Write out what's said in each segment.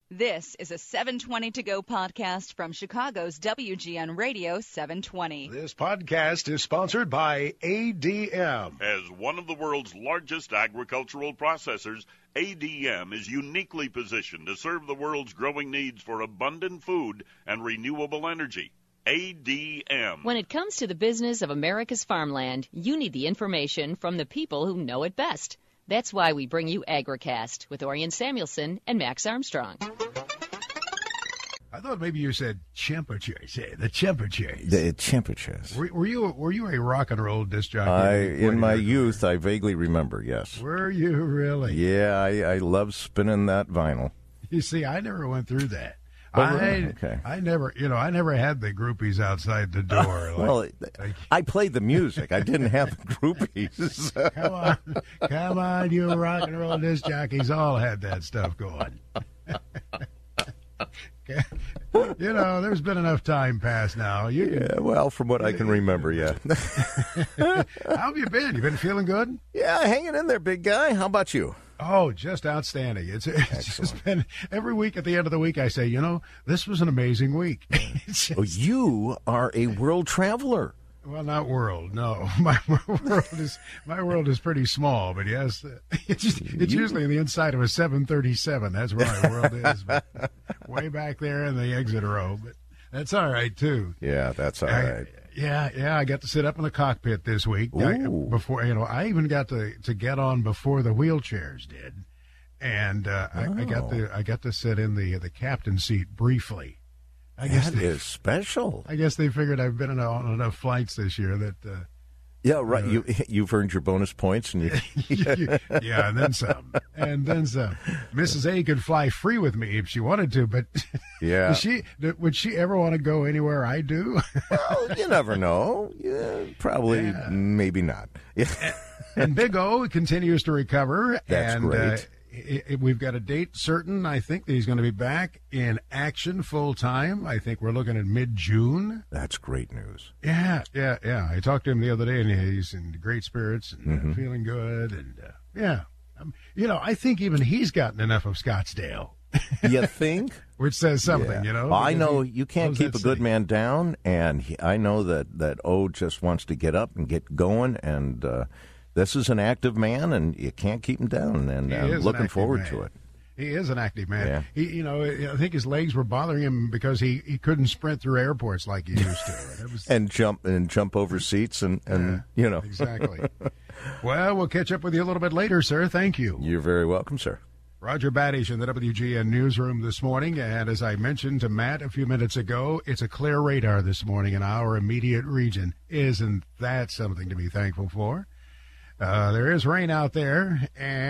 This is a 720 To Go podcast from Chicago's WGN Radio 720. This podcast is sponsored by ADM. As one of the world's largest agricultural processors, ADM is uniquely positioned to serve the world's growing needs for abundant food and renewable energy. ADM. When it comes to the business of America's farmland, you need the information from the people who know it best. That's why we bring you AgriCast with Orion Samuelson and Max Armstrong. I thought maybe you said temperatures. The temperatures. The temperatures. Were you a rock and roll disc jockey? In my youth, I vaguely remember, yes. Were you really? Yeah, I love spinning that vinyl. You see, I never went through that. Okay. I never had the groupies outside the door. I played the music. I didn't have the groupies. Come on, you rock and roll disc jockeys all had that stuff going. There's been enough time passed now. From what I can remember, yeah. How have you been? You been feeling good? Yeah, hanging in there, big guy. How about you? Oh, just outstanding. It's just been every week at the end of the week I say, this was an amazing week. You are a world traveler. Well, not world, no. My world is pretty small, but yes, it's usually in the inside of a 737. That's where my world is, but way back there in the exit row. But that's all right too. Yeah, that's all right. Yeah. I got to sit up in the cockpit this week. I even got to get on before the wheelchairs did, and I got to sit in the captain's seat briefly. That is special. I guess they figured I've been on enough flights this year that. Yeah, right. You've earned your bonus points, and yeah, and then some, Mrs. A could fly free with me if she wanted to, but yeah, would she ever want to go anywhere I do? Well, you never know. Yeah, probably, maybe not. And Big O continues to recover. That's great. We've got a date certain. I think that he's going to be back in action full time. I think we're looking at mid-June. That's great news. Yeah. I talked to him the other day, and he's in great spirits and feeling good. And I think even he's gotten enough of Scottsdale. You think? Which says something, Well, I know you can't keep a good man down, and I know that O just wants to get up and get going, and this is an active man, and you can't keep him down, and I'm looking forward to it. He is an active man. Yeah. I think his legs were bothering him because he couldn't sprint through airports like he used to. And jump over seats, and Exactly. Well, we'll catch up with you a little bit later, sir. Thank you. You're very welcome, sir. Roger Badish in the WGN newsroom this morning, and as I mentioned to Matt a few minutes ago, it's a clear radar this morning in our immediate region. Isn't that something to be thankful for? There is rain out there,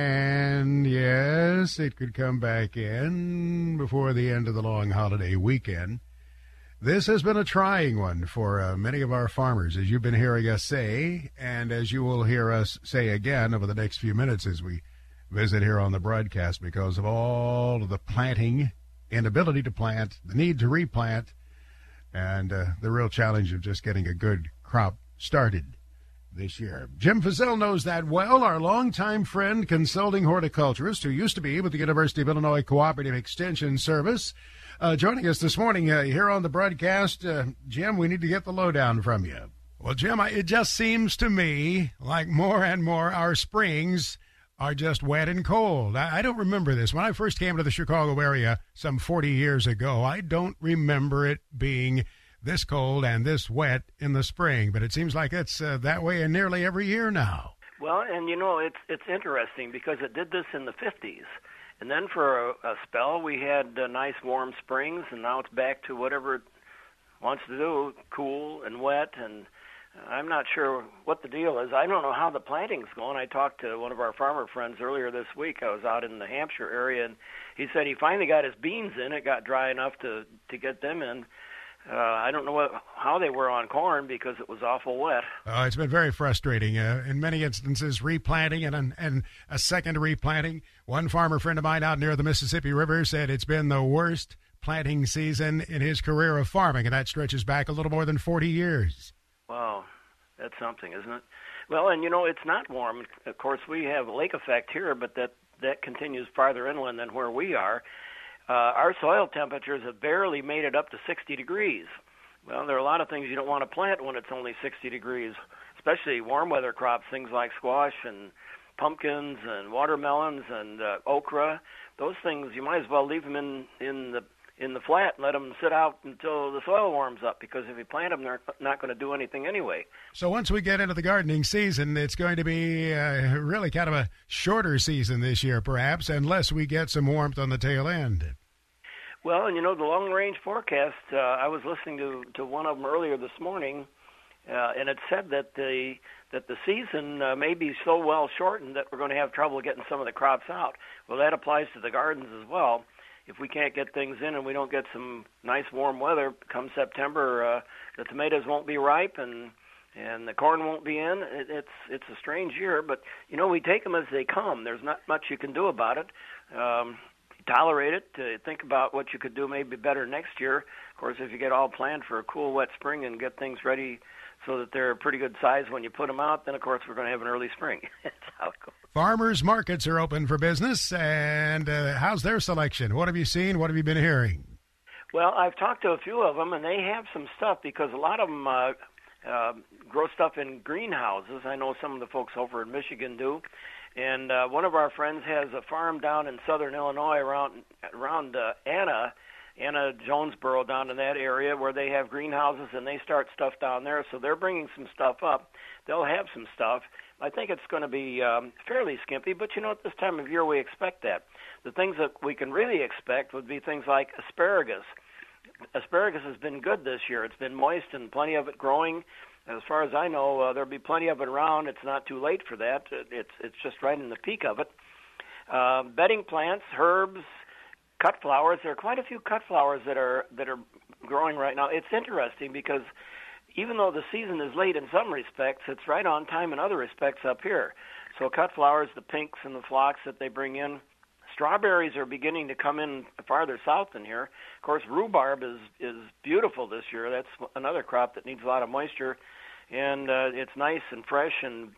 and yes, it could come back in before the end of the long holiday weekend. This has been a trying one for many of our farmers, as you've been hearing us say, and as you will hear us say again over the next few minutes as we visit here on the broadcast, because of all of the planting, inability to plant, the need to replant, and the real challenge of just getting a good crop started this year. Jim Fizzell knows that well, our longtime friend, consulting horticulturist who used to be with the University of Illinois Cooperative Extension Service. Joining us this morning here on the broadcast. Jim, we need to get the lowdown from you. Well, Jim, it just seems to me like more and more our springs are just wet and cold. I don't remember this. When I first came to the Chicago area some 40 years ago, I don't remember it being this cold and this wet in the spring, but it seems like it's that way in nearly every year now. Well, and it's interesting because it did this in the 50s, and then for a spell we had nice warm springs, and now it's back to whatever it wants to do, cool and wet, and I'm not sure what the deal is. I don't know how the planting's going. I talked to one of our farmer friends earlier this week. I was out in the Hampshire area, and he said he finally got his beans in. It got dry enough to get them in. I don't know how they were on corn because it was awful wet. It's been very frustrating. In many instances, replanting and a second replanting. One farmer friend of mine out near the Mississippi River said it's been the worst planting season in his career of farming, and that stretches back a little more than 40 years. Wow, that's something, isn't it? Well, and it's not warm. Of course, we have a lake effect here, but that continues farther inland than where we are. our soil temperatures have barely made it up to 60 degrees. Well, there are a lot of things you don't want to plant when it's only 60 degrees, especially warm weather crops, things like squash and pumpkins and watermelons and okra. Those things, you might as well leave them in the flat and let them sit out until the soil warms up, because if you plant them, they're not going to do anything anyway. So once we get into the gardening season, it's going to be really kind of a shorter season this year, perhaps, unless we get some warmth on the tail end. Well, and the long-range forecast, I was listening to one of them earlier this morning, and it said that the season may be so well shortened that we're going to have trouble getting some of the crops out. Well, that applies to the gardens as well. If we can't get things in and we don't get some nice warm weather come September, the tomatoes won't be ripe and the corn won't be in. It's a strange year, but we take them as they come. There's not much you can do about it. Tolerate it. Think about what you could do maybe better next year. Of course, if you get all planned for a cool, wet spring and get things ready so that they're a pretty good size when you put them out, then, of course, we're going to have an early spring. That's how it goes. Farmers markets are open for business, and how's their selection? What have you seen? What have you been hearing? Well, I've talked to a few of them, and they have some stuff because a lot of them grow stuff in greenhouses. I know some of the folks over in Michigan do. And one of our friends has a farm down in southern Illinois around Anna, Jonesboro, down in that area, where they have greenhouses and they start stuff down there. So they're bringing some stuff up. They'll have some stuff. I think it's going to be fairly skimpy, but at this time of year we expect that. The things that we can really expect would be things like asparagus. Asparagus has been good this year. It's been moist and plenty of it growing. As far as I know, there'll be plenty of it around. It's not too late for that. It's just right in the peak of it. Bedding plants, herbs, cut flowers. There are quite a few cut flowers that are growing right now. It's interesting because even though the season is late in some respects, it's right on time in other respects up here. So cut flowers, the pinks and the phlox that they bring in. Strawberries are beginning to come in farther south than here. Of course, rhubarb is beautiful this year. That's another crop that needs a lot of moisture, and it's nice and fresh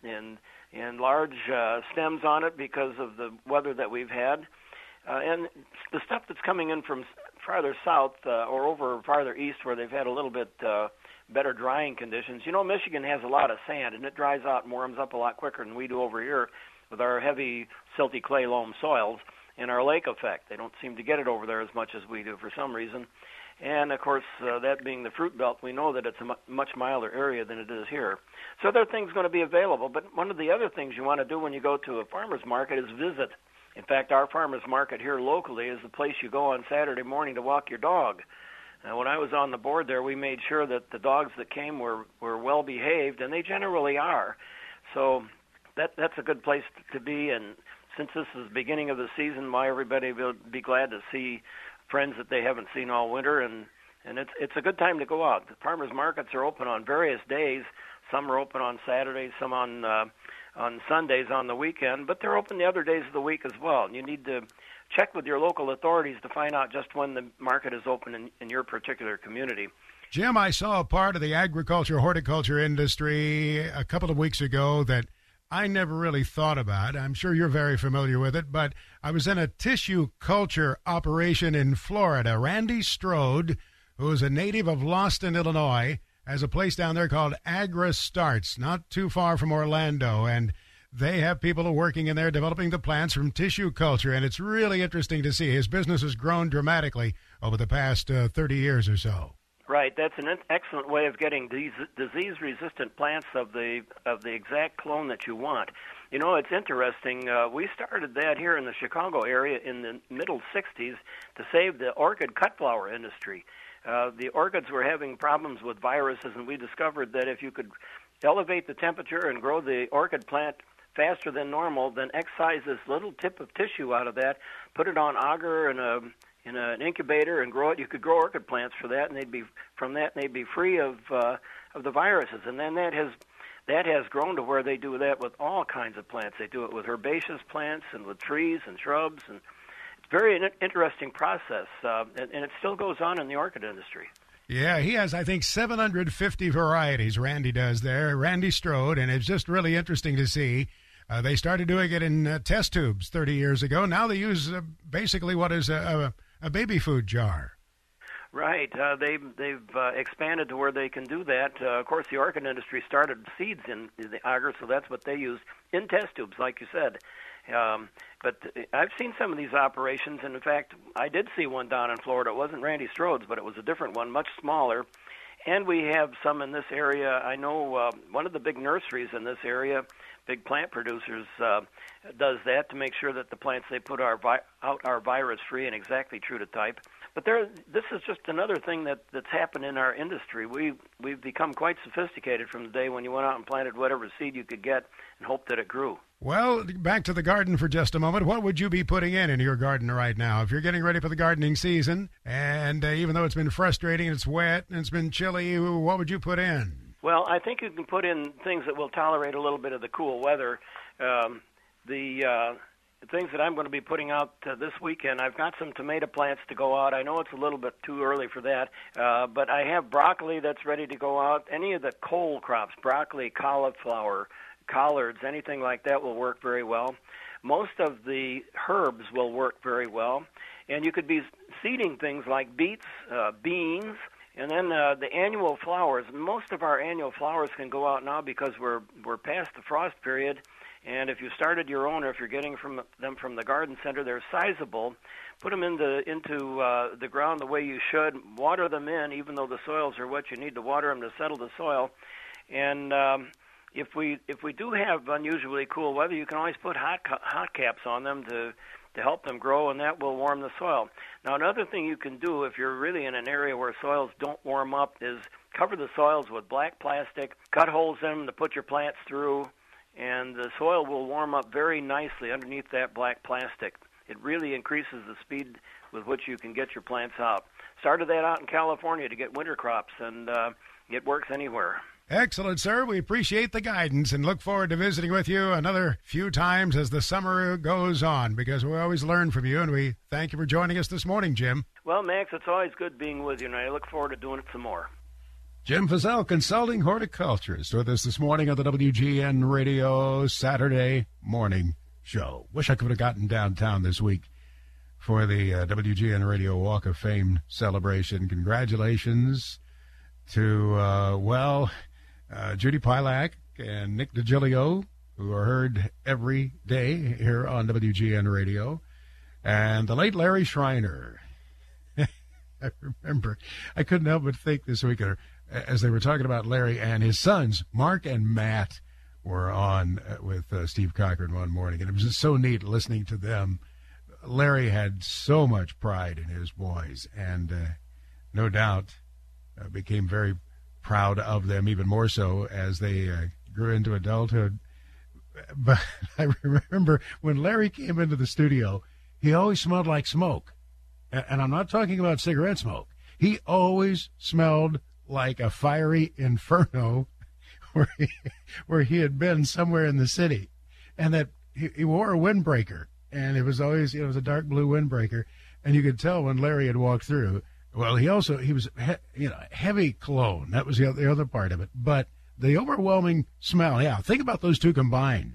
and large stems on it because of the weather that we've had. And the stuff that's coming in from farther south or over farther east where they've had a little bit better drying conditions. Michigan has a lot of sand, and it dries out and warms up a lot quicker than we do over here with our heavy silty clay loam soils. And our lake effect. They don't seem to get it over there as much as we do for some reason. And, of course, that being the fruit belt, we know that it's a much milder area than it is here. So there are things going to be available. But one of the other things you want to do when you go to a farmer's market is visit. In fact, our farmer's market here locally is the place you go on Saturday morning to walk your dog. When I was on the board there, we made sure that the dogs that came were well behaved, and they generally are. So that's a good place to be. And since this is the beginning of the season, why everybody will be glad to see friends that they haven't seen all winter, and it's a good time to go out. The farmers markets are open on various days. Some are open on Saturdays, some on Sundays on the weekend, but they're open the other days of the week as well. And you need to check with your local authorities to find out just when the market is open in your particular community. Jim, I saw a part of the horticulture industry a couple of weeks ago that I never really thought about. I'm sure you're very familiar with it, but I was in a tissue culture operation in Florida. Randy Strode, who is a native of Lawston, Illinois, has a place down there called Agra Starts, not too far from Orlando, and they have people working in there developing the plants from tissue culture, and it's really interesting to see. His business has grown dramatically over the past 30 years or so. Right, that's an excellent way of getting these disease-resistant plants of the exact clone that you want. It's interesting. We started that here in the Chicago area in the middle 60s to save the orchid cut flower industry. The orchids were having problems with viruses, and we discovered that if you could elevate the temperature and grow the orchid plant faster than normal, then excise this little tip of tissue out of that, put it on agar in an incubator and grow it. You could grow orchid plants for that, and they'd be free of the viruses. And then that has grown to where they do that with all kinds of plants. They do it with herbaceous plants and with trees and shrubs, and it's a very interesting process. And it still goes on in the orchid industry. Yeah, he has, I think, 750 varieties, Randy does there, Randy Strode, and it's just really interesting to see. They started doing it in test tubes 30 years ago. Now they use basically what is a a baby food jar. Right. They've expanded to where they can do that. Of course, the orchid industry started seeds in the agar, so that's what they use in test tubes, like you said. But I've seen some of these operations, and in fact, I did see one down in Florida. It wasn't Randy Strode's, but it was a different one, much smaller. And we have some in this area. I know one of the big nurseries in this area, big plant producers, does that to make sure that the plants they put out are virus-free and exactly true to type. But this is just another thing that's happened in our industry. We've become quite sophisticated from the day when you went out and planted whatever seed you could get and hoped that it grew. Well, back to the garden for just a moment. What would you be putting in your garden right now? If you're getting ready for the gardening season, and even though it's been frustrating, it's wet, and it's been chilly, what would you put in? Well, I think you can put in things that will tolerate a little bit of the cool weather. The things that I'm going to be putting out this weekend, I've got some tomato plants to go out. I know it's a little bit too early for that, but I have broccoli that's ready to go out. Any of the cole crops, broccoli, cauliflower, collards, anything like that will work very well. Most of the herbs will work very well. And you could be seeding things like beets, beans, and then the annual flowers. Most of our annual flowers can go out now because we're past the frost period. And if you started your own, or if you're getting them from the garden center, they're sizable. Put them into the ground the way you should. Water them in, even though the soils are wet. You need to water them to settle the soil. And if we do have unusually cool weather, you can always put hot caps on them to help them grow, and that will warm the soil. Now, another thing you can do if you're really in an area where soils don't warm up is cover the soils with black plastic, cut holes in them to put your plants through, and the soil will warm up very nicely underneath that black plastic. It really increases the speed with which you can get your plants out. Started that out in California to get winter crops, and it works anywhere. Excellent, sir. We appreciate the guidance and look forward to visiting with you another few times as the summer goes on, because we always learn from you, and we thank you for joining us this morning, Jim. Well, Max, it's always good being with you, and I look forward to doing it some more. Jim Fizzell, consulting horticulturist, with us this morning on the WGN Radio Saturday morning show. Wish I could have gotten downtown this week for the WGN Radio Walk of Fame celebration. Congratulations to, Judy Pilak and Nick DiGilio, who are heard every day here on WGN Radio, and the late Larry Schreiner. I remember, I couldn't help but think this week, as they were talking about Larry and his sons, Mark and Matt, were on with Steve Cochran one morning, and it was just so neat listening to them. Larry had so much pride in his boys, and no doubt became very proud of them, even more so as they grew into adulthood. But I remember when Larry came into the studio, he always smelled like smoke. And I'm not talking about cigarette smoke. He always smelled like a fiery inferno where he had been somewhere in the city. And that he wore a windbreaker, and it was always, it was a dark blue windbreaker. And you could tell when Larry had walked through. Well, he was heavy cologne. That was the other part of it. But the overwhelming smell, yeah, think about those two combined.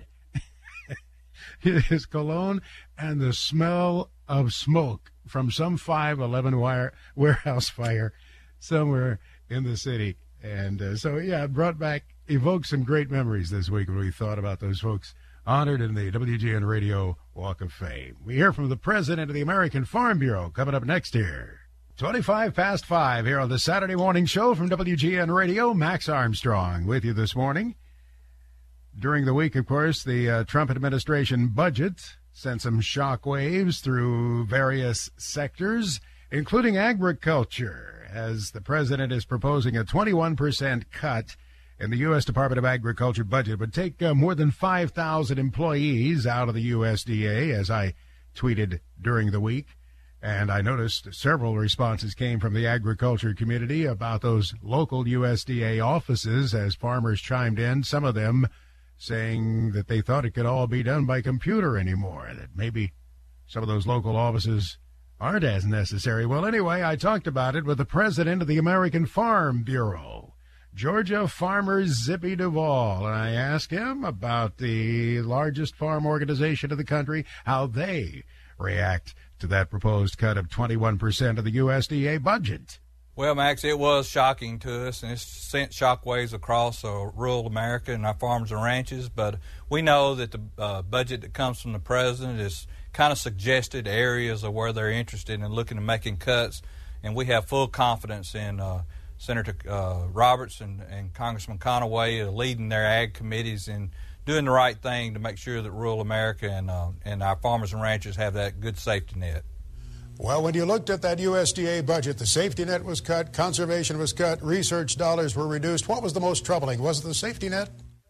His cologne and the smell of smoke from some 511 warehouse fire somewhere in the city. And it evoked some great memories this week when we thought about those folks honored in the WGN Radio Walk of Fame. We hear from the president of the American Farm Bureau coming up next here. 25 past 5 here on the Saturday morning show from WGN Radio. Max Armstrong with you this morning. During the week, of course, the Trump administration budget sent some shockwaves through various sectors, including agriculture, as the president is proposing a 21% cut in the U.S. Department of Agriculture budget. It would take more than 5,000 employees out of the USDA, as I tweeted during the week. And I noticed several responses came from the agriculture community about those local USDA offices as farmers chimed in, some of them saying that they thought it could all be done by computer anymore, that maybe some of those local offices aren't as necessary. Well, anyway, I talked about it with the president of the American Farm Bureau, Georgia farmer Zippy Duvall, and I asked him about the largest farm organization in the country, how they react to that proposed cut of 21% of the USDA budget? Well, Max, it was shocking to us, and it's sent shockwaves across rural America and our farms and ranches. But we know that the budget that comes from the president is kind of suggested areas of where they're interested in looking at making cuts, and we have full confidence in Senator Roberts and Congressman Conaway leading their ag committees and doing the right thing to make sure that rural America and our farmers and ranchers have that good safety net. Well, when you looked at that USDA budget, the safety net was cut, conservation was cut, research dollars were reduced. What was the most troubling? Was it the safety net?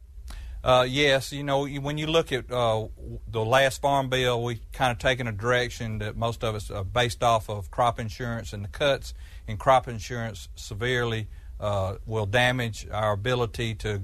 Yes. You know, when you look at the last farm bill, we kind of taken a direction that most of us are based off of crop insurance, and the cuts in crop insurance severely will damage our ability to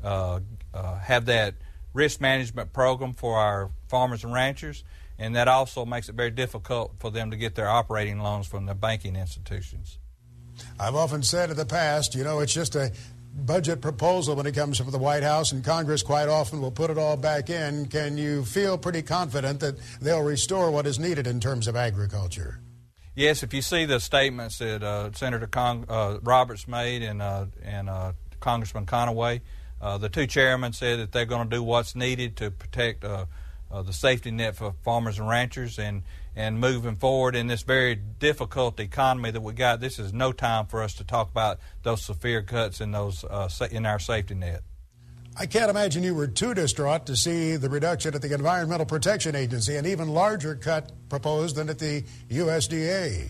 have that risk management program for our farmers and ranchers. And that also makes it very difficult for them to get their operating loans from the banking institutions. I've often said in the past, you know, it's just a budget proposal when it comes from the White House, and Congress quite often will put it all back in. Can you feel pretty confident that they'll restore what is needed in terms of agriculture? Yes, if you see the statements that Senator Roberts made and Congressman Conaway, the two chairmen said that they're going to do what's needed to protect the safety net for farmers and ranchers, and moving forward in this very difficult economy that we got, this is no time for us to talk about those severe cuts in those in our safety net. I can't imagine you were too distraught to see the reduction at the Environmental Protection Agency, an even larger cut proposed than at the USDA.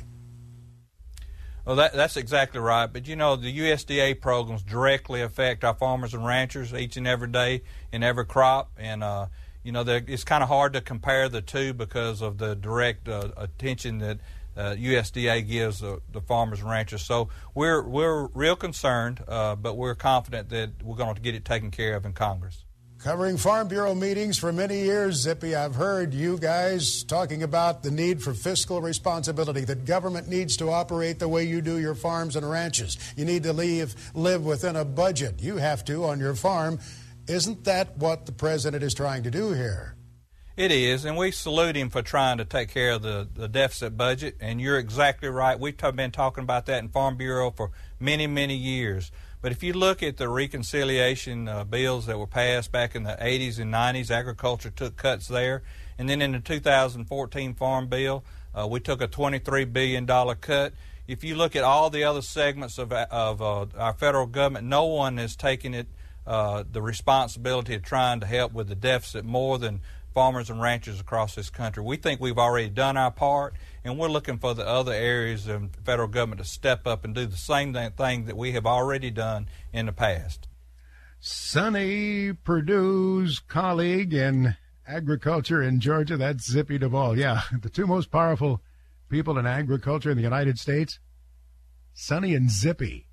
Well, that's exactly right. But, you know, the USDA programs directly affect our farmers and ranchers each and every day in every crop, and you know, it's kind of hard to compare the two because of the direct attention that USDA gives the farmers and ranchers. So we're real concerned, but we're confident that we're going to get it taken care of in Congress. Covering Farm Bureau meetings for many years, Zippy, I've heard you guys talking about the need for fiscal responsibility, that government needs to operate the way you do your farms and ranches. You need to live within a budget. You have to on your farm. Isn't that what the president is trying to do here? It is, and we salute him for trying to take care of the deficit budget, and you're exactly right. We've been talking about that in Farm Bureau for many, many years. But if you look at the reconciliation bills that were passed back in the 80s and 90s, agriculture took cuts there. And then in the 2014 Farm Bill, we took a $23 billion cut. If you look at all the other segments of our federal government, no one is taking it the responsibility of trying to help with the deficit more than farmers and ranchers across this country. We think we've already done our part, and we're looking for the other areas of the federal government to step up and do the same thing that we have already done in the past. Sonny Perdue's colleague in agriculture in Georgia, that's Zippy Duvall. Yeah, the two most powerful people in agriculture in the United States, Sonny and Zippy.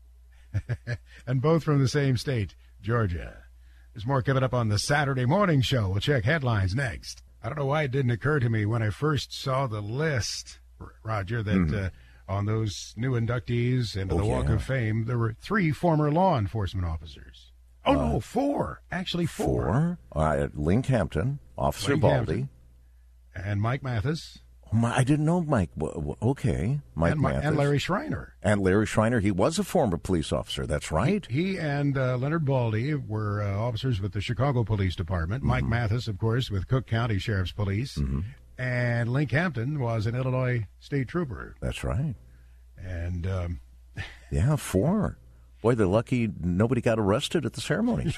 And both from the same state, Georgia. There's more coming up on the Saturday morning show. We'll check headlines next. I don't know why it didn't occur to me when I first saw the list, Roger, that on those new inductees into the Walk of Fame, there were 3 former law enforcement officers. Oh, no, 4. Actually, 4. Link Hampton, Officer Baldy. And Mike Mathis. I didn't know Mike. Okay, Mike Mathis. And Larry Schreiner. And Larry Schreiner, he was a former police officer. That's right. He and Leonard Baldy were officers with the Chicago Police Department. Mm-hmm. Mike Mathis, of course, with Cook County Sheriff's Police. Mm-hmm. And Link Hampton was an Illinois state trooper. That's right. And, yeah, 4. Boy, they're lucky nobody got arrested at the ceremony.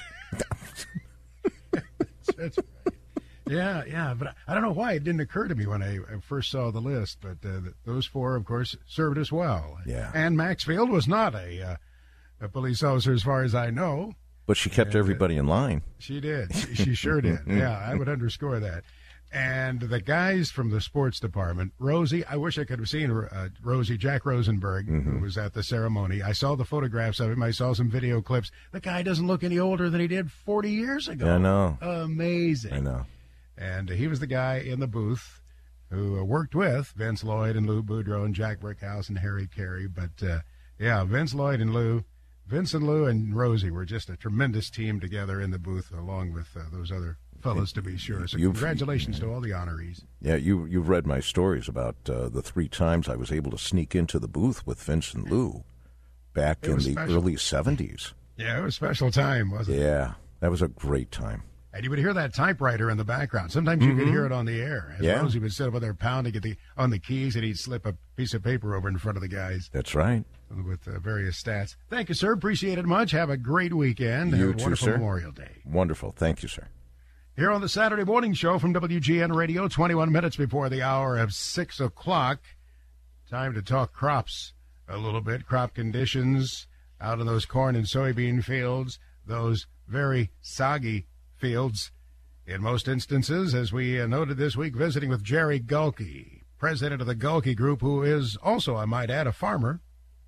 That's right. Yeah, but I don't know why it didn't occur to me when I first saw the list, but those 4, of course, served us well. Yeah. Ann Maxfield was not a police officer as far as I know. But she kept everybody in line. She did. She sure did. Yeah, I would underscore that. And the guys from the sports department, Rosie, I wish I could have seen Rosie, Jack Rosenberg, who was at the ceremony. I saw the photographs of him. I saw some video clips. The guy doesn't look any older than he did 40 years ago. I know. Amazing. I know. And he was the guy in the booth who worked with Vince Lloyd and Lou Boudreau and Jack Brickhouse and Harry Carey. But, yeah, Vince and Lou and Rosie were just a tremendous team together in the booth, along with those other fellas, to be sure. So congratulations to all the honorees. Yeah, you've read my stories about the 3 times I was able to sneak into the booth with Vince and Lou back in the early 70s. Yeah, it was a special time, wasn't it? Yeah, that was a great time. And you would hear that typewriter in the background. Sometimes you could hear it on the air. As well as he would sit over there pounding on the keys, and he'd slip a piece of paper over in front of the guys. That's right. With various stats. Thank you, sir. Appreciate it much. Have a great weekend. You Have a too, wonderful sir. Memorial Day. Wonderful. Thank you, sir. Here on the Saturday Morning Show from WGN Radio, 21 minutes before the hour of 6 o'clock. Time to talk crops a little bit. Crop conditions out in those corn and soybean fields, those very soggy fields in most instances, as we noted this week, visiting with Jerry Gulke, president of the Gulke Group, who is also, I might add, a farmer.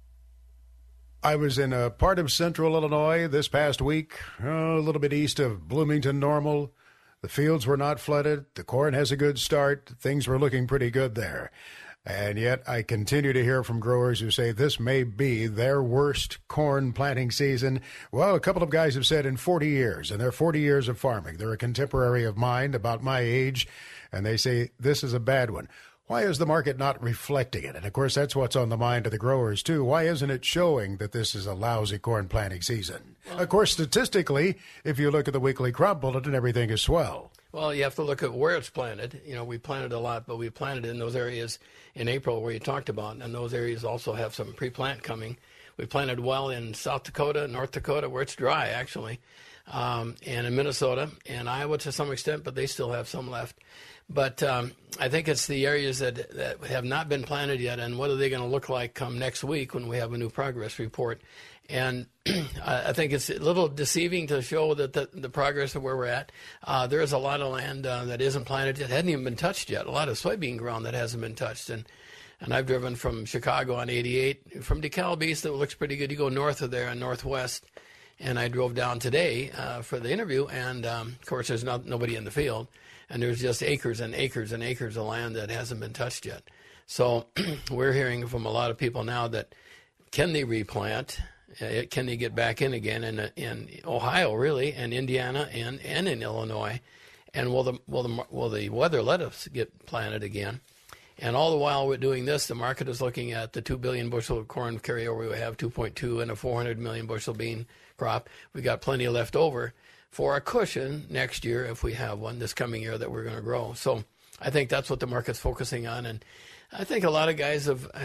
I was in a part of central Illinois this past week, a little bit east of Bloomington Normal. The fields were not flooded. The corn has a good start. Things were looking pretty good there. And yet I continue to hear from growers who say this may be their worst corn planting season. Well, a couple of guys have said in 40 years, and they're 40 years of farming. They're a contemporary of mine, about my age, and they say this is a bad one. Why is the market not reflecting it? And, of course, that's what's on the mind of the growers, too. Why isn't it showing that this is a lousy corn planting season? Well, of course, statistically, if you look at the weekly crop bulletin, everything is swell. Well, you have to look at where it's planted. You know, we planted a lot, but we planted in those areas in April where you talked about, and those areas also have some pre-plant coming. We planted well in South Dakota, North Dakota, where it's dry, actually, and in Minnesota and Iowa to some extent, but they still have some left. But I think it's the areas that have not been planted yet, and what are they going to look like come next week when we have a new progress report. And I think it's a little deceiving to show that the progress of where we're at. There is a lot of land that isn't planted yet, hadn't even been touched yet, a lot of soybean ground that hasn't been touched. And I've driven from Chicago on 88, from DeKalb East, that looks pretty good. You go north of there and northwest. And I drove down today for the interview, and, of course, there's nobody in the field. And there's just acres and acres and acres of land that hasn't been touched yet. So we're hearing from a lot of people now that can they replant? Can they get back in again in Ohio, really, and Indiana and in Illinois? And will the weather let us get planted again? And all the while we're doing this, the market is looking at the 2 billion bushel of corn carryover. We have 2.2 and a 400 million bushel bean crop. We got plenty left over for a cushion next year, if we have one this coming year, that we're going to grow. So I think that's what the market's focusing on. And I think a lot of guys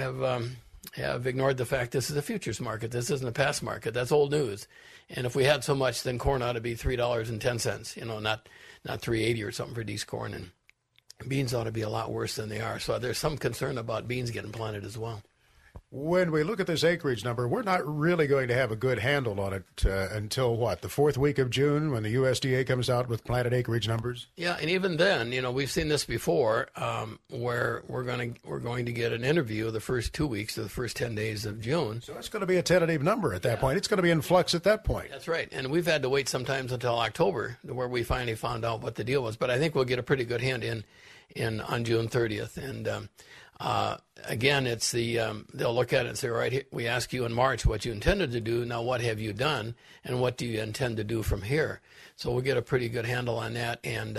have ignored the fact this is a futures market. This isn't a past market. That's old news. And if we had so much, then corn ought to be $3.10, you know, not $3.80 or something for D's corn. And beans ought to be a lot worse than they are. So there's some concern about beans getting planted as well. When we look at this acreage number, we're not really going to have a good handle on it until, what, the 4th week of June, when the USDA comes out with planted acreage numbers? Yeah, and even then, you know, we've seen this before, where we're going to get an interview the first 2 weeks of the first 10 days of June. So it's going to be a tentative number at that point. It's going to be in flux at that point. That's right, and we've had to wait sometimes until October where we finally found out what the deal was. But I think we'll get a pretty good hint on June 30th, and again, it's they'll look at it and say, all right, we asked you in March what you intended to do. Now, what have you done, and what do you intend to do from here? So we'll get a pretty good handle on that. And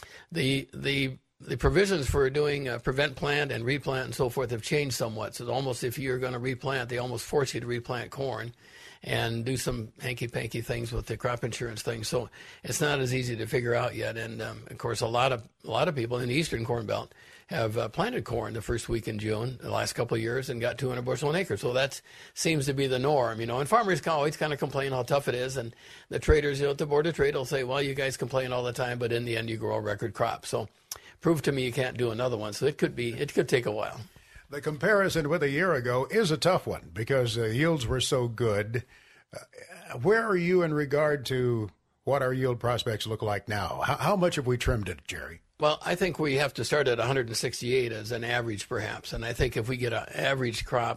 the provisions for doing prevent plant and replant and so forth have changed somewhat. So it's almost, if you're going to replant, they almost force you to replant corn and do some hanky-panky things with the crop insurance thing. So it's not as easy to figure out yet. And of course, a lot of people in the Eastern Corn Belt have planted corn the first week in June, the last couple of years, and got 200 bushel an acre. So that seems to be the norm, you know. And farmers can always kind of complain how tough it is, and the traders, you know, at the Board of Trade will say, well, you guys complain all the time, but in the end, you grow a record crop. So prove to me you can't do another one. So it could take a while. The comparison with a year ago is a tough one because yields were so good. Where are you in regard to what our yield prospects look like now? How much have we trimmed it, Jerry? Well, I think we have to start at 168 as an average, perhaps. And I think if we get an average crop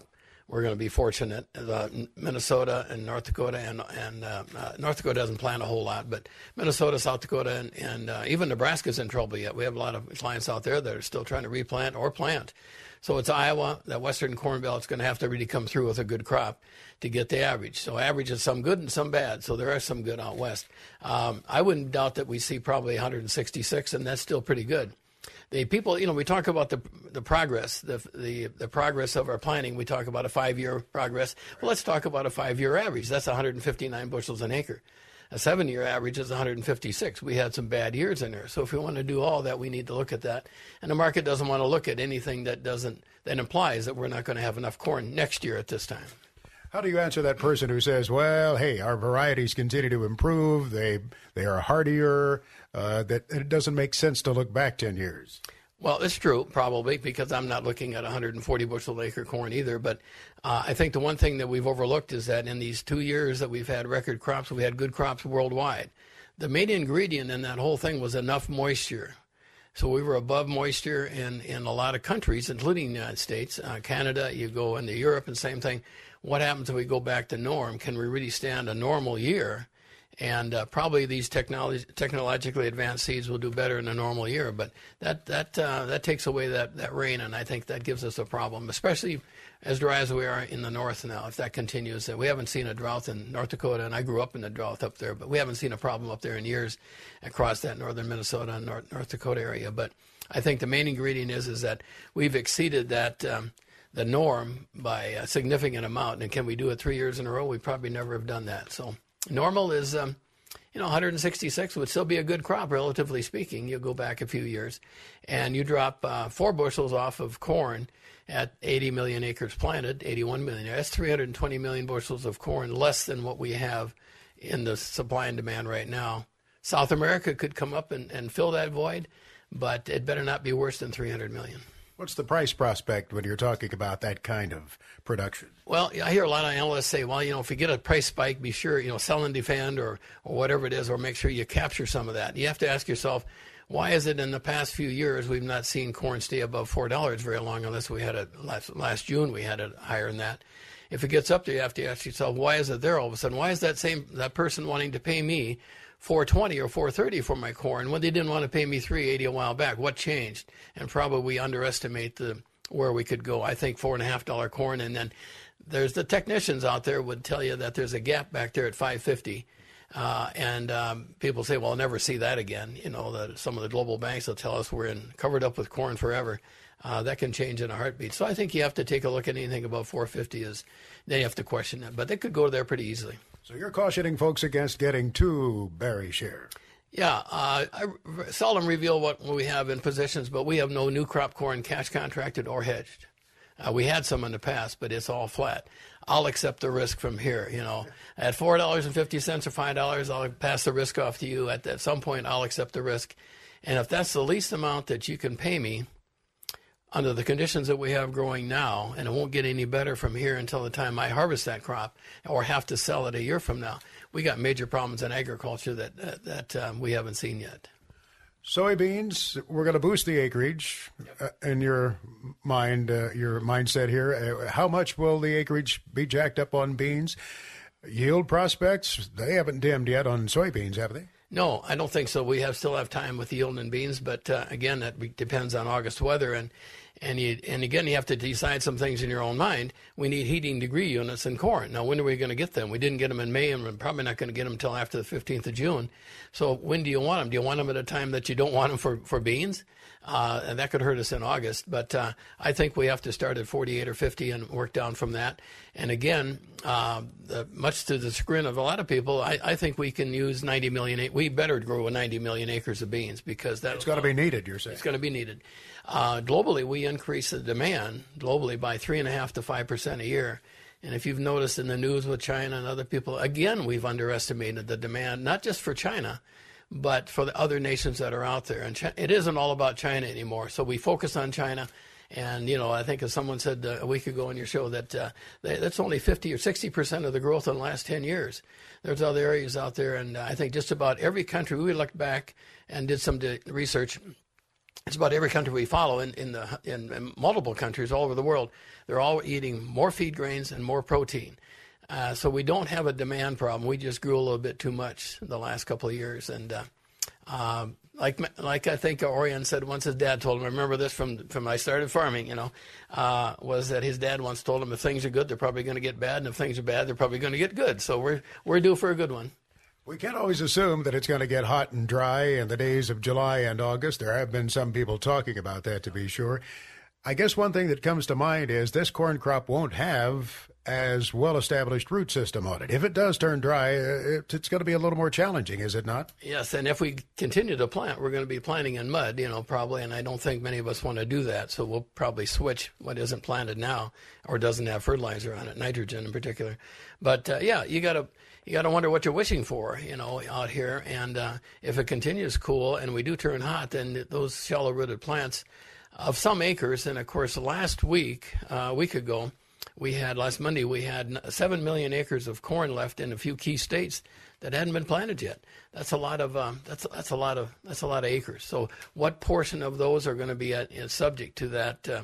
we're going to be fortunate. Minnesota and North Dakota, and North Dakota doesn't plant a whole lot, but Minnesota, South Dakota, and even Nebraska's in trouble yet. We have a lot of clients out there that are still trying to replant or plant. So it's Iowa, that western corn belt's going to have to really come through with a good crop to get the average. So average is some good and some bad. So there are some good out west. I wouldn't doubt that we see probably 166, and that's still pretty good. The people, we talk about the progress, the progress of our planting. We talk about a 5-year progress. Well, let's talk about a 5-year average. That's 159 bushels an acre. A 7-year average is 156. We had some bad years in there. So if we want to do all that, we need to look at that. And the market doesn't want to look at anything that implies that we're not going to have enough corn next year at this time. How do you answer that person who says, well, hey, our varieties continue to improve, they are hardier, that it doesn't make sense to look back 10 years? Well, it's true, probably, because I'm not looking at 140 bushel acre corn either. But I think the one thing that we've overlooked is that in these 2 years that we've had record crops, we had good crops worldwide. The main ingredient in that whole thing was enough moisture. So we were above moisture in a lot of countries, including the United States, Canada. You go into Europe and same thing. What happens if we go back to norm? Can we really stand a normal year? And probably these technologically advanced seeds will do better in a normal year. But that takes away that rain, and I think that gives us a problem, especially as dry as we are in the north now. If that continues, we haven't seen a drought in North Dakota, and I grew up in a drought up there, but we haven't seen a problem up there in years across that northern Minnesota and North Dakota area. But I think the main ingredient is that we've exceeded that the norm by a significant amount. And can we do it 3 years in a row? We probably never have done that. So normal is, 166 would still be a good crop, relatively speaking. You go back a few years, and you drop 4 bushels off of corn at 80 million acres planted, 81 million. That's 320 million bushels of corn, less than what we have in the supply and demand right now. South America could come up and fill that void, but it better not be worse than 300 million. What's the price prospect when you're talking about that kind of production? Well, I hear a lot of analysts say, well, if you get a price spike, be sure, sell and defend or whatever it is, or make sure you capture some of that. You have to ask yourself, why is it in the past few years we've not seen corn stay above $4 very long, unless we had it last June we had it higher than that. If it gets up there, you have to ask yourself, why is it there all of a sudden? Why is that person wanting to pay me $4.20 or $4.30 for my corn when they didn't want to pay me $3.80 a while back? What changed? And probably we underestimate where we could go. I think $4.50 corn, and then there's the technicians out there would tell you that there's a gap back there at $5.50. And people say, well, I'll never see that again. Some of the global banks will tell us we're covered up with corn forever. That can change in a heartbeat. So I think you have to take a look at anything above $4.50 then you have to question it. But they could go there pretty easily. So you're cautioning folks against getting too bearish here. Yeah, I seldom reveal what we have in positions, but we have no new crop corn cash contracted or hedged. We had some in the past, but it's all flat. I'll accept the risk from here. At $4.50 or $5, I'll pass the risk off to you. At some point, I'll accept the risk. And if that's the least amount that you can pay me under the conditions that we have growing now, and it won't get any better from here until the time I harvest that crop or have to sell it a year from now, we got major problems in agriculture that we haven't seen yet. Soybeans, we're going to boost the acreage. In your mindset here. How much will the acreage be jacked up on beans? Yield prospects, they haven't dimmed yet on soybeans, have they? No, I don't think so. We still have time with yield in beans, but again, that depends on August weather. And again, you have to decide some things in your own mind. We need heating degree units in corn. Now, when are we going to get them? We didn't get them in May, and we're probably not going to get them until after the 15th of June. So when do you want them? Do you want them at a time that you don't want them for beans? And that could hurt us in August. But I think we have to start at 48 or 50 and work down from that. And again, much to the chagrin of a lot of people, I think we can use 90 million. We better grow 90 million acres of beans because that's going to be needed, you're saying. It's going to be needed. Globally, we increase the demand globally by 3.5% to 5% a year. And if you've noticed in the news with China and other people, again, we've underestimated the demand, not just for China, but for the other nations that are out there. And it isn't all about China anymore. So we focus on China. And, I think as someone said a week ago on your show that that's only 50 or 60% of the growth in the last 10 years. There's other areas out there. And I think just about every country, we looked back and did some research. it's about every country we follow in multiple countries all over the world. They're all eating more feed grains and more protein. So we don't have a demand problem. We just grew a little bit too much the last couple of years. And like I think Orion said once, his dad told him, I remember this from when I started farming, was that his dad once told him, if things are good, they're probably going to get bad, and if things are bad, they're probably going to get good. So we're due for a good one. We can't always assume that it's going to get hot and dry in the days of July and August. There have been some people talking about that, to be sure. I guess one thing that comes to mind is this corn crop won't have as well-established root system on it. If it does turn dry, it's going to be a little more challenging, is it not? Yes, and if we continue to plant, we're going to be planting in mud, probably, and I don't think many of us want to do that, so we'll probably switch what isn't planted now or doesn't have fertilizer on it, nitrogen in particular. But, you got to wonder what you're wishing for, out here, and if it continues cool and we do turn hot, then those shallow-rooted plants of some acres, and of course last week, a week ago, last Monday, we had 7 million acres of corn left in a few key states that hadn't been planted yet. That's a lot of that's a lot of acres. So what portion of those are going to be subject to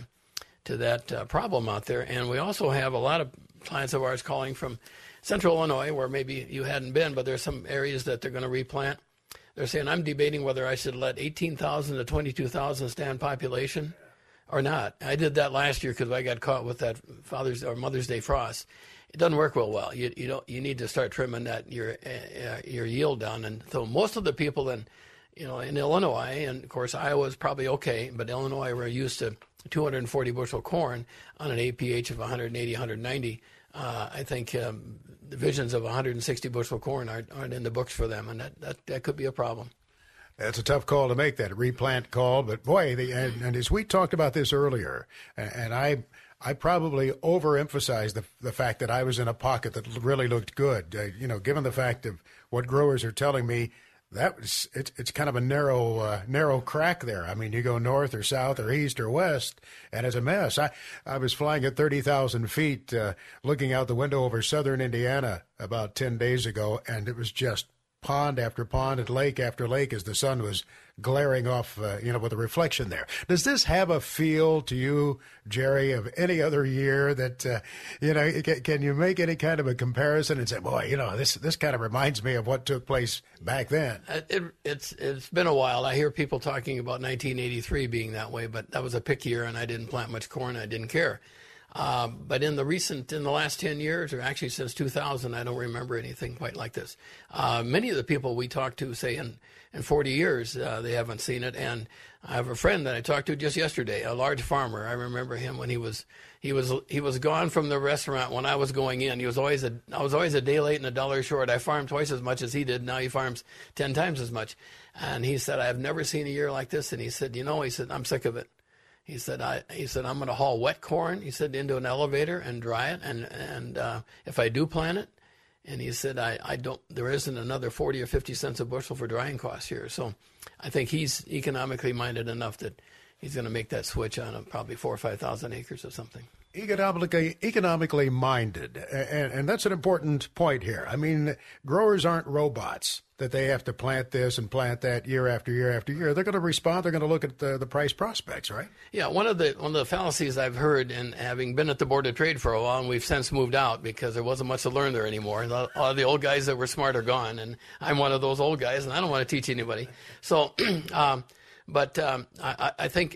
that problem out there? And we also have a lot of clients of ours calling from Central Illinois, where maybe you hadn't been, but there's some areas that they're going to replant. They're saying, I'm debating whether I should let 18,000 to 22,000 stand population or not. I did that last year because I got caught with that Mother's Day frost. It doesn't work well. You need to start trimming your yield down. And so most of the people in Illinois, and of course Iowa is probably okay, but Illinois, we're used to 240 bushel corn on an APH of 180, 190. I think the visions of 160 bushel corn aren't in the books for them, and that could be a problem. That's a tough call to make, that replant call. But boy, and as we talked about this earlier, and I probably overemphasized the fact that I was in a pocket that really looked good. Given the fact of what growers are telling me, it's kind of a narrow crack there. I mean, you go north or south or east or west, and it's a mess. I was flying at 30,000 feet, looking out the window over southern Indiana about 10 days ago, and it was just pond after pond and lake after lake as the sun was glaring off, with a reflection there. Does this have a feel to you, Jerry, of any other year that, can you make any kind of a comparison and say, boy, this kind of reminds me of what took place back then? It's been a while. I hear people talking about 1983 being that way, but that was a pick year and I didn't plant much corn. I didn't care. But in the last 10 years, or actually since 2000, I don't remember anything quite like this. Many of the people we talk to say in 40 years, they haven't seen it. And I have a friend that I talked to just yesterday, a large farmer. I remember him when he was gone from the restaurant when I was going in. I was always a day late and $1 short. I farmed twice as much as he did. Now he farms 10 times as much. And he said, I've never seen a year like this. And he said, I'm sick of it. He said, I'm going to haul wet corn, he said, into an elevator and dry it. And if I do plant it, and he said, there isn't another 40 or 50 cents a bushel for drying costs here. So I think he's economically minded enough that he's going to make that switch on probably 4,000 or 5,000 acres or something. Economically minded, and that's an important point here. I mean, growers aren't robots that they have to plant this and plant that year after year after year. They're going to respond. They're going to look at the price prospects, right? Yeah, one of the fallacies I've heard, and having been at the Board of Trade for a while, and we've since moved out because there wasn't much to learn there anymore. A lot of the old guys that were smart are gone, and I'm one of those old guys, and I don't want to teach anybody. So. But I think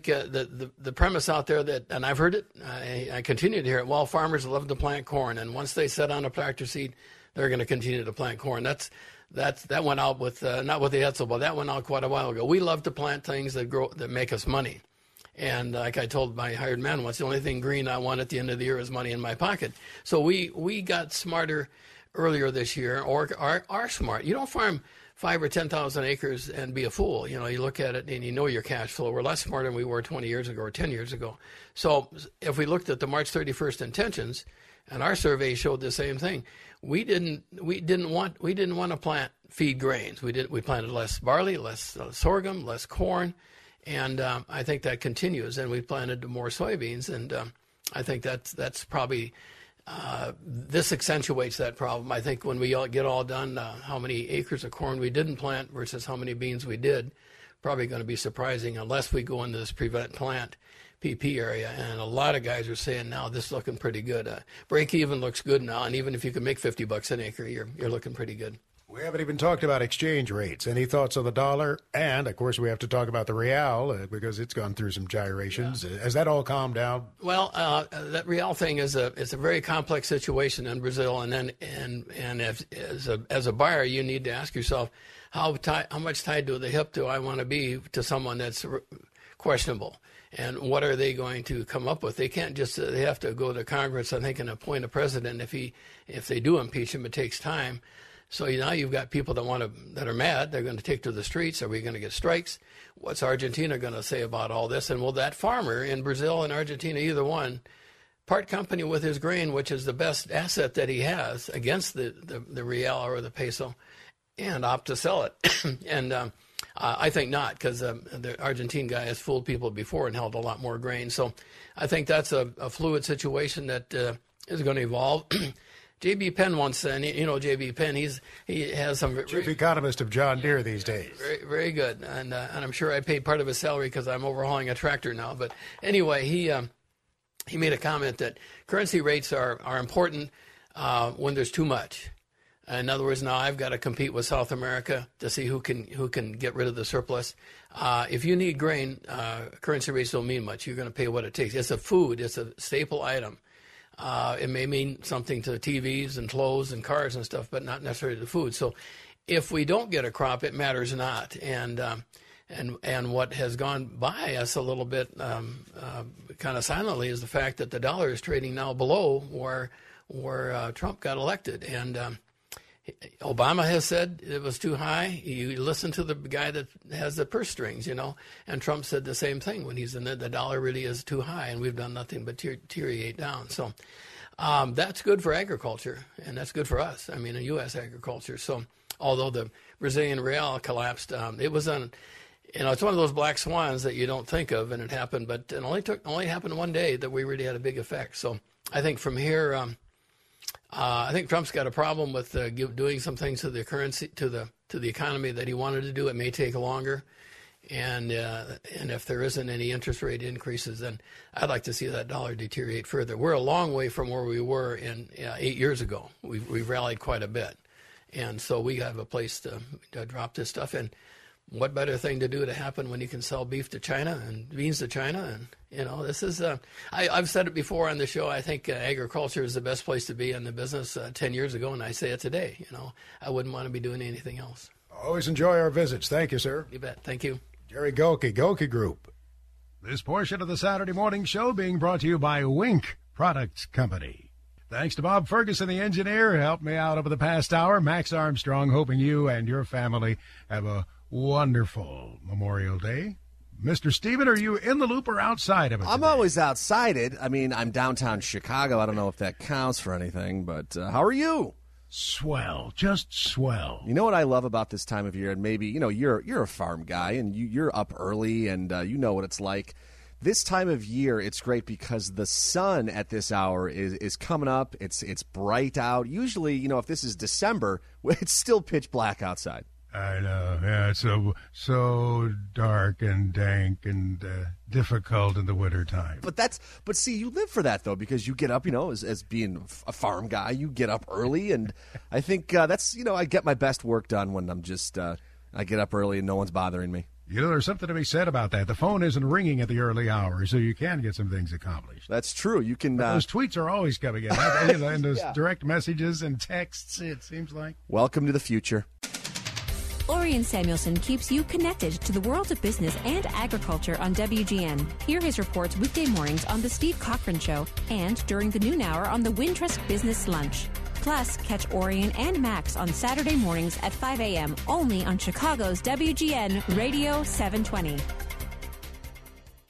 the premise out there that, and I've heard it, I continue to hear it. Well, farmers love to plant corn, and once they set on a tractor seed, they're going to continue to plant corn. That went out with not with the Etzel, but that went out quite a while ago. We love to plant things that make us money, and like I told my hired man once, the only thing green I want at the end of the year is money in my pocket. So we got smarter earlier this year, or are smart. You don't farm 5,000 or 10,000 acres and be a fool. You look at it and your cash flow. We're less smart than we were 20 years ago or 10 years ago. So if we looked at the March 31st intentions, and our survey showed the same thing, we didn't want to plant feed grains. We planted less barley, less sorghum, less corn, and I think that continues. And we planted more soybeans, and I think that's probably. This accentuates that problem. I think when we all get all done, how many acres of corn we didn't plant versus how many beans we did probably going to be surprising unless we go into this prevent plant PP area. And a lot of guys are saying now this is looking pretty good. Break even looks good now, and even if you can make $50 an acre, you're looking pretty good. We haven't even talked about exchange rates. Any thoughts on the dollar? And, of course, we have to talk about the real because it's gone through some gyrations. Yeah. Has that all calmed down? Well, that real thing is a very complex situation in Brazil. And as a buyer, you need to ask yourself, how much tied to the hip do I want to be to someone that's questionable? And what are they going to come up with? They can't just they have to go to Congress, I think, and appoint a president. If they do impeach him, it takes time. So now you've got people that are mad. They're going to take to the streets. Are we going to get strikes? What's Argentina going to say about all this? And will that farmer in Brazil and Argentina, either one, part company with his grain, which is the best asset that he has, against the real or the peso, and opt to sell it? And I think not, because the Argentine guy has fooled people before and held a lot more grain. So I think that's a fluid situation that is going to evolve. J.B. Penn once said, J.B. Penn, he has some... Chief economist of John Deere these days. Very, very good. And I'm sure I paid part of his salary because I'm overhauling a tractor now. But anyway, he made a comment that currency rates are important when there's too much. In other words, now I've got to compete with South America to see who can get rid of the surplus. If you need grain, currency rates don't mean much. You're going to pay what it takes. It's a food. It's a staple item. It may mean something to TVs and clothes and cars and stuff, but not necessarily to food. So if we don't get a crop, it matters not. And what has gone by us a little bit kind of silently is the fact that the dollar is trading now below where Trump got elected. And Obama has said it was too high. You listen to the guy that has the purse strings, and Trump said the same thing when he's in there. The dollar really is too high, and we've done nothing but deteriorate down. So that's good for agriculture, and that's good for us. I mean, U.S. agriculture. So although the Brazilian real collapsed, it was it's one of those black swans that you don't think of, and it happened, but it only happened one day that we really had a big effect. So I think from here. I think Trump's got a problem with doing some things to the currency, to the economy that he wanted to do. It may take longer, and if there isn't any interest rate increases, then I'd like to see that dollar deteriorate further. We're a long way from where we were 8 years ago. We've rallied quite a bit, and so we have a place to drop this stuff in. What better thing to do to happen when you can sell beef to China and beans to China? And, this is, I've said it before on the show, I think agriculture is the best place to be in the business 10 years ago, and I say it today. I wouldn't want to be doing anything else. Always enjoy our visits. Thank you, sir. You bet. Thank you. Jerry Gohlke Group. This portion of the Saturday morning show being brought to you by Wink Products Company. Thanks to Bob Ferguson, the engineer, who helped me out over the past hour. Max Armstrong, hoping you and your family have a wonderful Memorial Day. Mr. Steven, are you in the loop or outside of it today? I'm always outside it. I mean, I'm downtown Chicago. I don't know if that counts for anything, but how are you? Swell, just swell. You know what I love about this time of year, and maybe, you're a farm guy, and you're up early, and you know what it's like. This time of year, it's great because the sun at this hour is coming up. It's bright out. Usually, if this is December, it's still pitch black outside. I know. Yeah, it's so dark and dank and difficult in the wintertime. But see, you live for that though, because you get up, as being a farm guy, you get up early, and I think that's I get my best work done when I'm just I get up early and no one's bothering me. There's something to be said about that. The phone isn't ringing at the early hours, so you can get some things accomplished. That's true. You can. Those tweets are always coming in, and those direct messages and texts. It seems like. Welcome to the future. Orion Samuelson keeps you connected to the world of business and agriculture on WGN. Hear his reports weekday mornings on The Steve Cochran Show and during the noon hour on the Wintrust Business Lunch. Plus, catch Orion and Max on Saturday mornings at 5 a.m. only on Chicago's WGN Radio 720.